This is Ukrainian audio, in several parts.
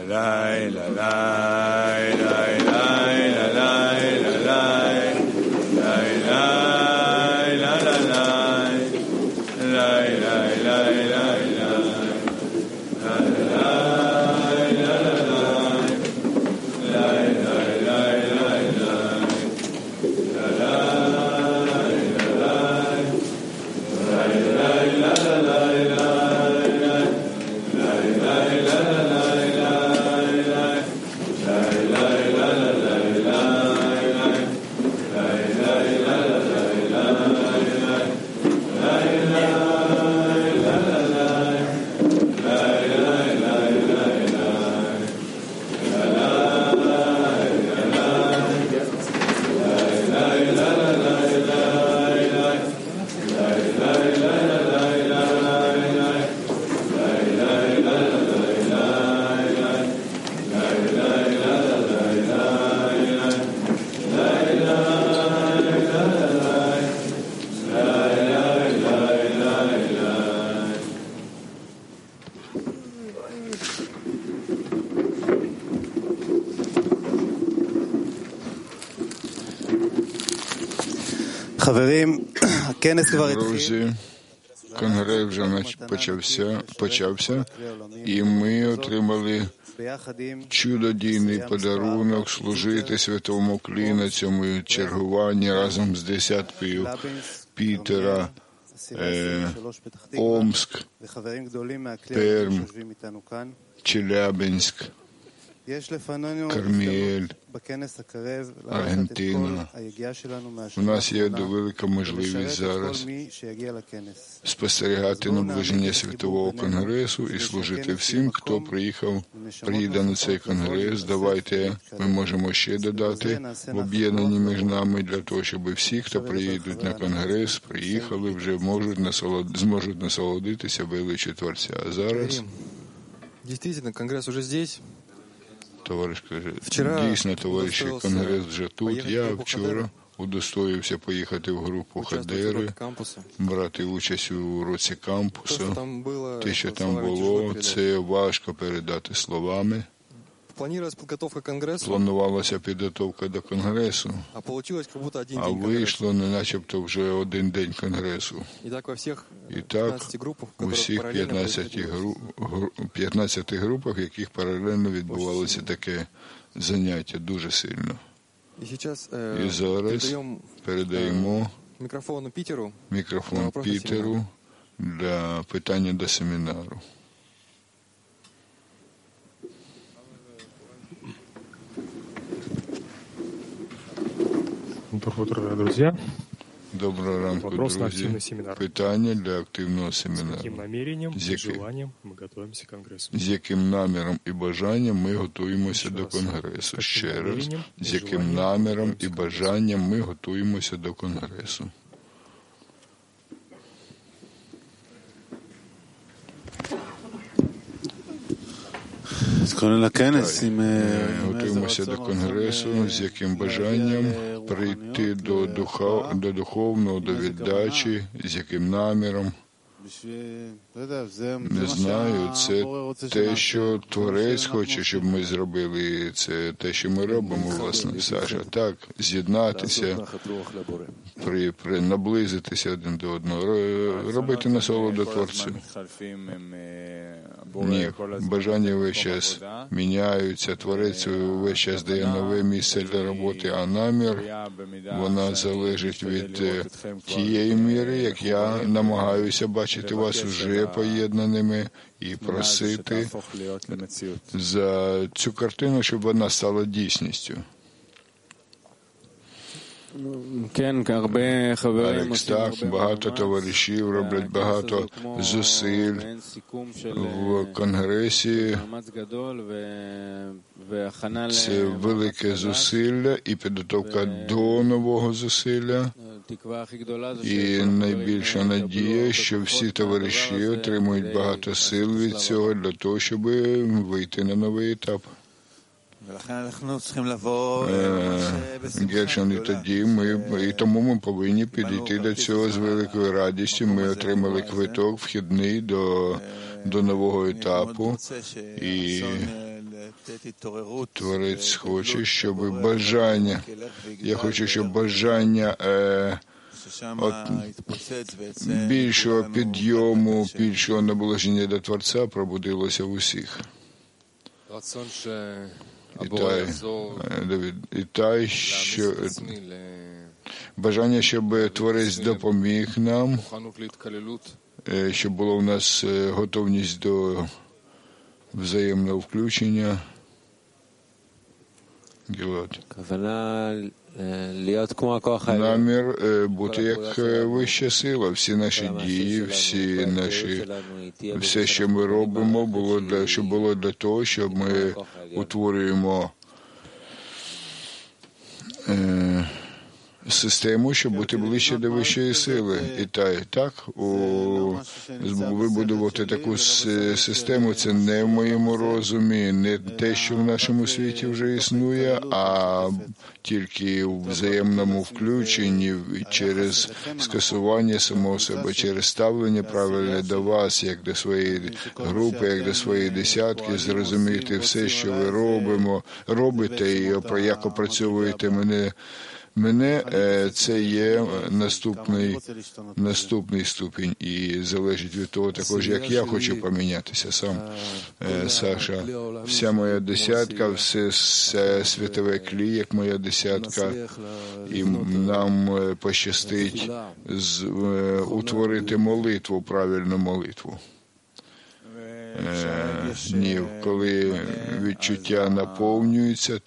Друзі, конгрес вже почався, і ми отримали чудодійний подарунок служити святому клі на цьому чергуванні разом з десяткою Пітера, Омск, Перм, Челябинськ, Карміель, Аргентина. У нас є велика можливість зараз спостерігати наближення Світового конгресу і служити всім, хто приїде на цей конгрес. Давайте ми можемо ще додати в об'єднанні між нами для того, щоб всі, хто приїдуть на конгрес, приїхали, вже зможуть насолодитися величі Творця. А зараз дійсно, конгрес уже здесь. Товариш каже, дійсно, товариші, конгрес вже тут. Я вчора удостоївся поїхати в групу Хадери, брати участь у уроці кампусу. Те, що там було, це важко передати словами. Планувалася підготовка до конгресу, а вийшло не начебто вже один день конгресу. І так, у всіх 15 групах, в яких паралельно відбувалося таке заняття дуже сильно. І зараз передаємо мікрофон Пітеру для питання до семінару. Доброго ранку, друзі. Питання для активного семінару. З яким наміром і бажанням ми готуємося до конгресу? Ще раз. З яким наміром і бажанням ми готуємося до конгресу? Готуємося до конгресу, з яким бажанням прийти до духовного, до віддачі, з яким наміром. Не знаю, це те, що Творець хоче, щоб ми зробили, це те, що ми робимо, власне, Саша. Так, з'єднатися, наблизитися один до одного, робити насолоду Творцю. Ні, бажання весь час міняються, Творець весь час дає нове місце для роботи, а намір, вона залежить від тієї міри, як я намагаюся бачити вас уже поєднаними і просити за цю картину, щоб вона стала дійсністю. Так, багато товаришів роблять багато зусиль в конгресі. Це велике зусилля і підготовка до нового зусилля. І найбільша надія, що всі товариші отримують багато сил від цього для того, щоб вийти на новий етап. Гершон, і тому ми повинні підійти до цього з великою радістю. Ми отримали квиток вхідний до нового етапу, і Творець хоче, щоб бажання, я хочу, щоб бажання більшого підйому, більшого наближення до Творця пробудилося в усіх. І та, що бажання, щоб Творець допоміг нам, щоб була у нас готовність до взаємного включення. Гілад. Намір бути як вища сила. Всі наші дії, все, що ми робимо, щоб було для того, щоб ми утворюємо систему, щоб бути ближче до вищої сили. І так, вибудувати таку систему, це не в моєму розумі, не те, що в нашому світі вже існує, а тільки в взаємному включенні через скасування самого себе, через ставлення правильне до вас, як до своєї групи, як до своєї десятки, зрозуміти все, що ви робите, і як опрацьовуєте мене, це є наступний ступінь, і залежить від того також, як я хочу помінятися сам. Саша, вся моя десятка, все світове клі, як моя десятка, і нам пощастить утворити молитву, правильну молитву. Коли відчуття наповнюються,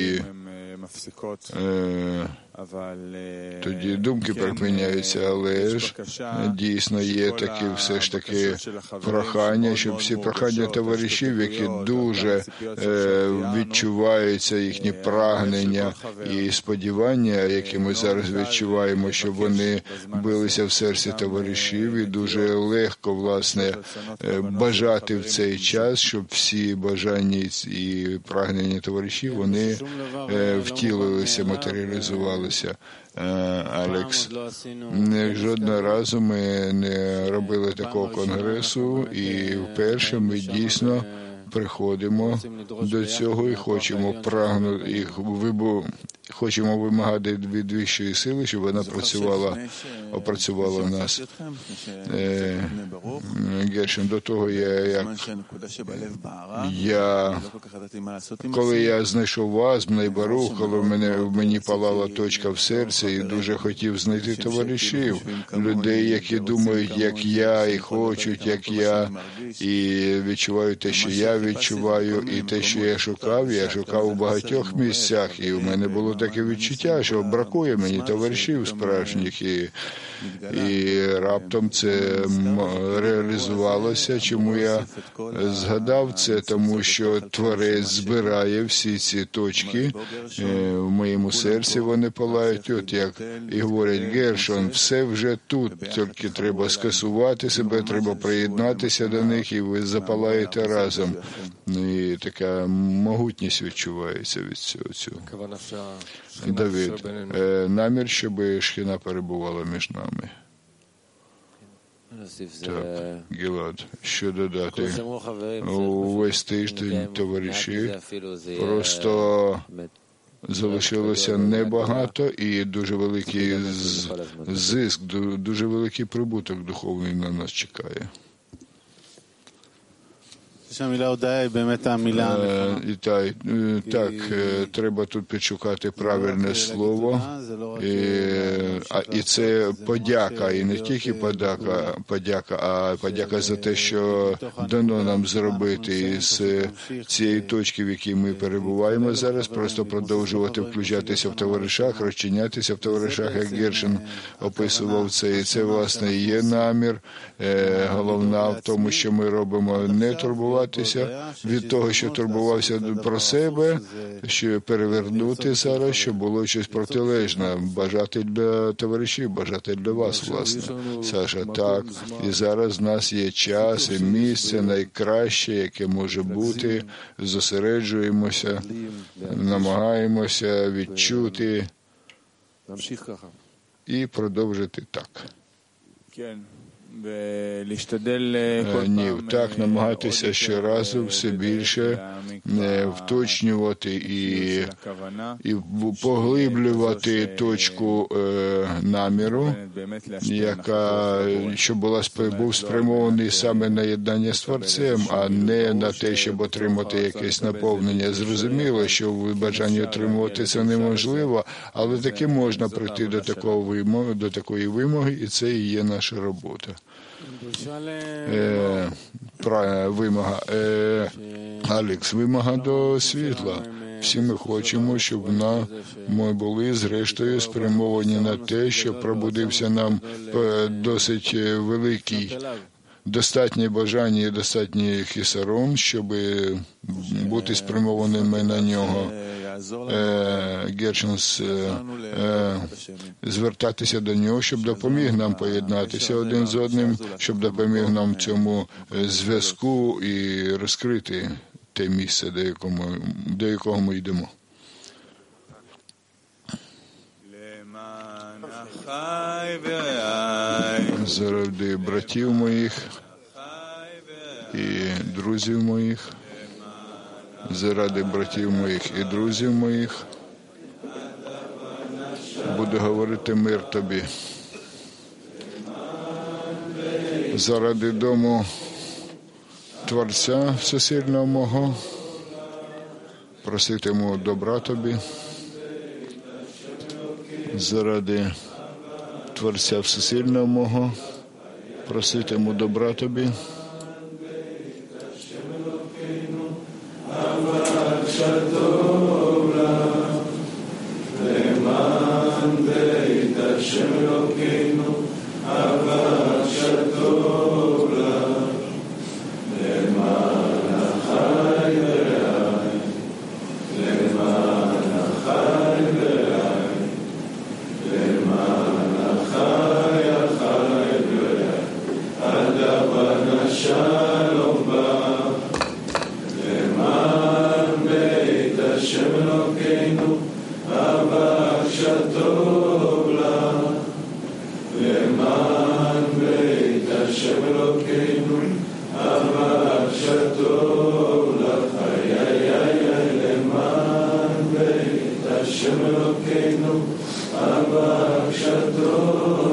тоді думки припиняються, але ж дійсно є такі, все ж таки прохання, щоб всі прохання товаришів, які дуже відчуваються, їхні прагнення і сподівання, які ми зараз відчуваємо, щоб вони билися в серці товаришів, і дуже легко, власне, бажати в цей час, щоб всі бажання і прагнення товаришів, вони втілилися, матеріалізувалися. Алекс, жодного разу ми не робили такого конгресу, і вперше ми дійсно приходимо до цього і хочемо вимагати від вищої сили, щоб вона опрацювала нас. Гершин, до того коли я знайшов вас, Бней-Барух, коли в мені палала точка в серці, і дуже хотів знайти товаришів, людей, які думають, як я, і хочуть, як я, і відчувають те, що я відчуваю, і те, що я шукав у багатьох місцях, і у мене було таке відчуття, що бракує мені товаришів справжніх, і раптом це реалізувалося. Чому я згадав це? Тому що Творець збирає всі ці точки в моєму серці, вони палають, і говорять, Гершон, все вже тут, тільки треба скасувати себе, треба приєднатися до них, і ви запалаєте разом. І така могутність відчувається від цього. Давид, намір, щоб Шхіна перебувала між нами. Так, Гілад, що додати? Увесь тиждень товариші просто залишилося небагато, і дуже великий зиск, дуже великий прибуток духовний на нас чекає. Так, треба тут підшукати правильне слово, і це подяка, і не тільки подяка, а подяка за те, що дано нам зробити із цієї точки, в якій ми перебуваємо зараз, просто продовжувати включатися в товаришах, розчинятися в товаришах, як Гершин описував це, і це, власне, є намір, головна в тому, що ми робимо, не турбуватися від того, що турбувався про себе, що перевернути зараз, щоб було щось протилежне, бажати для товаришів, бажати для вас, власне. Саша, так, і зараз в нас є час і місце найкраще, яке може бути, зосереджуємося, намагаємося відчути і продовжити так. Ні, так намагатися щоразу все більше вточнювати і поглиблювати точку наміру, яка що був спрямований саме на єднання з Творцем, а не на те, щоб отримати якесь наповнення. Зрозуміло, що в бажанні отримувати це неможливо, але таки можна прийти до такої вимоги, і це і є наша робота. Вимога. Алекс, вимога до світла. Всі ми хочемо, щоб ми були зрештою спрямовані на те, щоб пробудився нам досить великий, достатнє бажання і достатній хісарон, щоб бути спрямованими на нього. Гершенс, звертатися до нього, щоб допоміг нам поєднатися один з одним, щоб допоміг нам цьому зв'язку і розкрити те місце, до якого ми йдемо. Заради братів моїх і друзів моїх, заради братів моїх і друзів моїх, буду говорити мир тобі. Заради дому Творця Всесильного мого, проситиму добра тобі. Заради Творця Всесильного мого, проситиму добра тобі. Hashem Elokeinu, Abba Shalom.